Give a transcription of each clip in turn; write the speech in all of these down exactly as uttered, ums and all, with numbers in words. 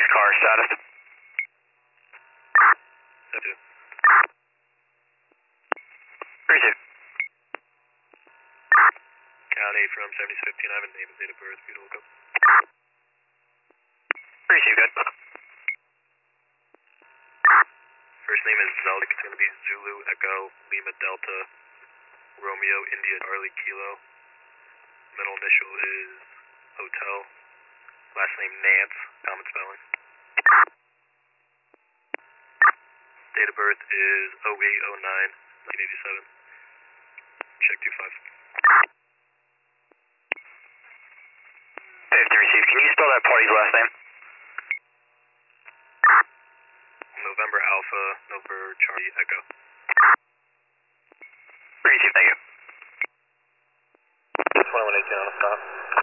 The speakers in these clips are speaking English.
car status. That's it. Receive. County from seventy-six fifteen, I have a name and date of birth, beautiful go. Receive, good. First name is Zelda, it's going to be Zulu, Echo, Lima, Delta, Romeo, India, Charlie, Kilo. Middle initial is Hotel. Last name Nance, common spelling. Date of birth is oh eight oh nine, nineteen eighty-seven. Check two five. fifty received. Can you spell that party's last name? November Alpha, November Charlie, Echo. Received, thank you. twenty-one eighteen on the stop.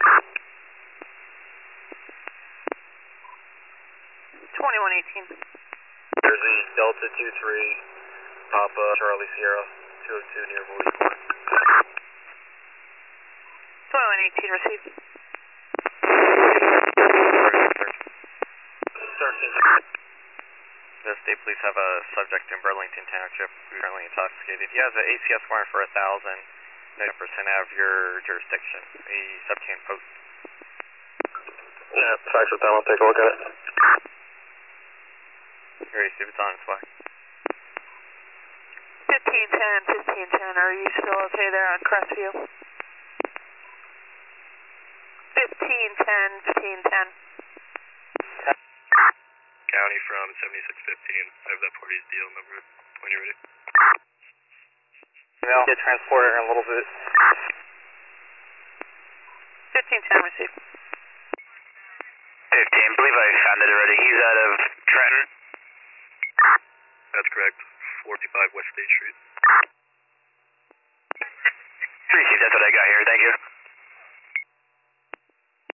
twenty-one eighteen. Jersey, Delta two three, Papa, Charlie, Sierra, two oh two near Willie Court. twenty-one eighteen received. thirteen. The state police have a subject in Burlington Township who's currently intoxicated. He has an A C S warrant for a thousand, no percent out of your jurisdiction. A sub-can post. Yeah, facts with them, I'll take a look at it. Here, see if it's on its way. fifteen ten, fifteen ten, are you still okay there on Crestview? fifteen ten, fifteen ten. County from seventy-six fifteen. I have that party's deal number when you're ready. I'll get transported in a little bit. fifteen ten received. fifteen, believe I found it already. He's out of Trenton. That's correct. forty-five West State Street. Received, that's what I got here. Thank you.